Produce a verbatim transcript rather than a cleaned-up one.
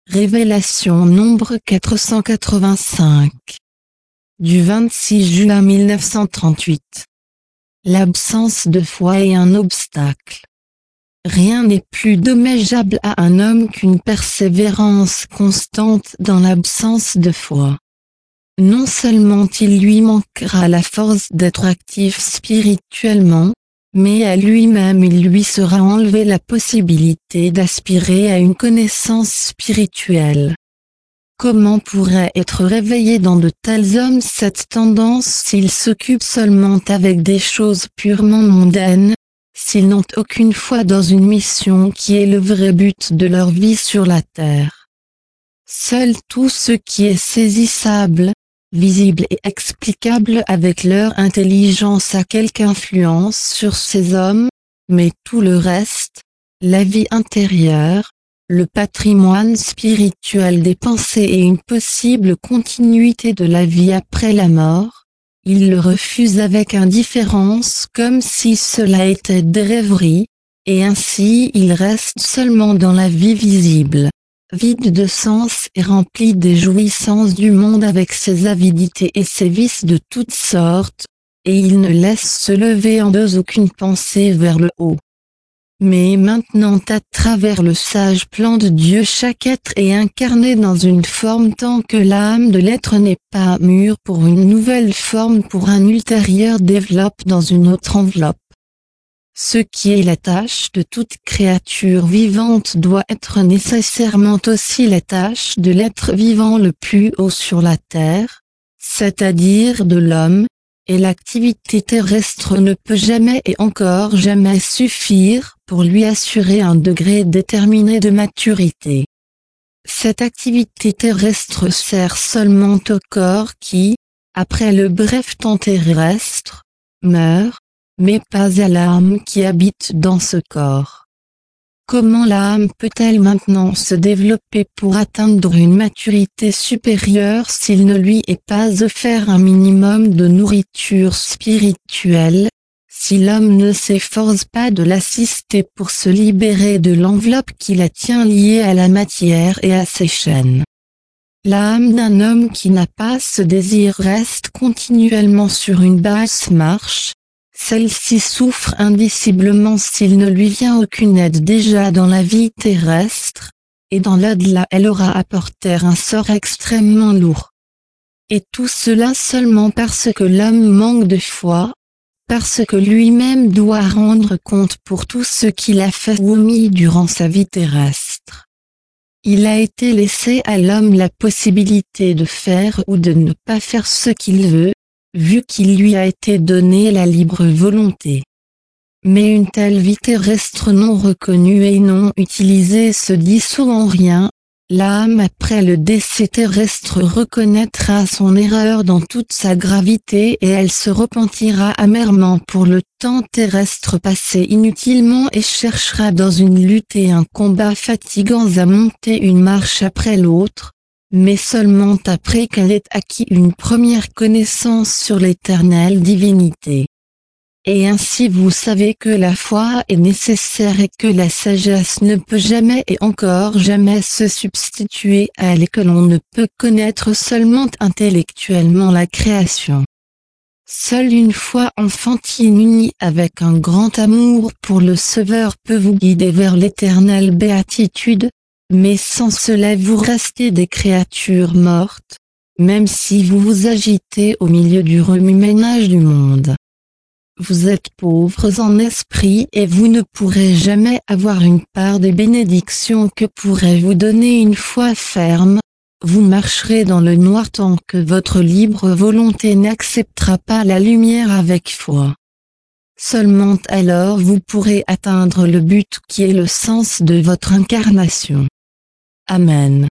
Révélation nombre quatre cent quatre-vingt-cinq. Du vingt-six juin mille neuf cent trente-huit. L'absence de foi est un obstacle. Rien n'est plus dommageable à un homme qu'une persévérance constante dans l'absence de foi. Non seulement il lui manquera la force d'être actif spirituellement, mais à lui-même il lui sera enlevé la possibilité d'aspirer à une connaissance spirituelle. Comment pourrait être réveillée dans de tels hommes cette tendance s'ils s'occupent seulement avec des choses purement mondaines, s'ils n'ont aucune foi dans une mission qui est le vrai but de leur vie sur la terre? Seul tout ce qui est saisissable, visible et explicable avec leur intelligence a quelque influence sur ces hommes, mais tout le reste, la vie intérieure, le patrimoine spirituel des pensées et une possible continuité de la vie après la mort, ils le refusent avec indifférence comme si cela était des rêveries, et ainsi ils restent seulement dans la vie visible, vide de sens et rempli des jouissances du monde avec ses avidités et ses vices de toutes sortes, et ils ne laissent se lever en eux aucune pensée vers le haut. Mais maintenant à travers le sage plan de Dieu chaque être est incarné dans une forme tant que l'âme de l'être n'est pas mûre pour une nouvelle forme pour un ultérieur développe dans une autre enveloppe. Ce qui est la tâche de toute créature vivante doit être nécessairement aussi la tâche de l'être vivant le plus haut sur la terre, c'est-à-dire de l'homme, et l'activité terrestre ne peut jamais et encore jamais suffire pour lui assurer un degré déterminé de maturité. Cette activité terrestre sert seulement au corps qui, après le bref temps terrestre, meurt, mais pas à l'âme qui habite dans ce corps. Comment l'âme peut-elle maintenant se développer pour atteindre une maturité supérieure s'il ne lui est pas offert un minimum de nourriture spirituelle, si l'homme ne s'efforce pas de l'assister pour se libérer de l'enveloppe qui la tient liée à la matière et à ses chaînes? L'âme d'un homme qui n'a pas ce désir reste continuellement sur une basse marche. Celle-ci souffre indiciblement s'il ne lui vient aucune aide déjà dans la vie terrestre, et dans l'au-delà elle aura à porter un sort extrêmement lourd. Et tout cela seulement parce que l'homme manque de foi, parce que lui-même doit rendre compte pour tout ce qu'il a fait ou omis durant sa vie terrestre. Il a été laissé à l'homme la possibilité de faire ou de ne pas faire ce qu'il veut, vu qu'il lui a été donné la libre volonté. Mais une telle vie terrestre non reconnue et non utilisée se dissout en rien, l'âme après le décès terrestre reconnaîtra son erreur dans toute sa gravité et elle se repentira amèrement pour le temps terrestre passé inutilement et cherchera dans une lutte et un combat fatigants à monter une marche après l'autre, mais seulement après qu'elle ait acquis une première connaissance sur l'éternelle divinité. Et ainsi vous savez que la foi est nécessaire et que la sagesse ne peut jamais et encore jamais se substituer à elle et que l'on ne peut connaître seulement intellectuellement la création. Seule une foi enfantine unie avec un grand amour pour le Sauveur peut vous guider vers l'éternelle béatitude, mais sans cela vous restez des créatures mortes, même si vous vous agitez au milieu du remue-ménage du monde. Vous êtes pauvres en esprit et vous ne pourrez jamais avoir une part des bénédictions que pourrait vous donner une foi ferme, vous marcherez dans le noir tant que votre libre volonté n'acceptera pas la lumière avec foi. Seulement alors vous pourrez atteindre le but qui est le sens de votre incarnation. Amen.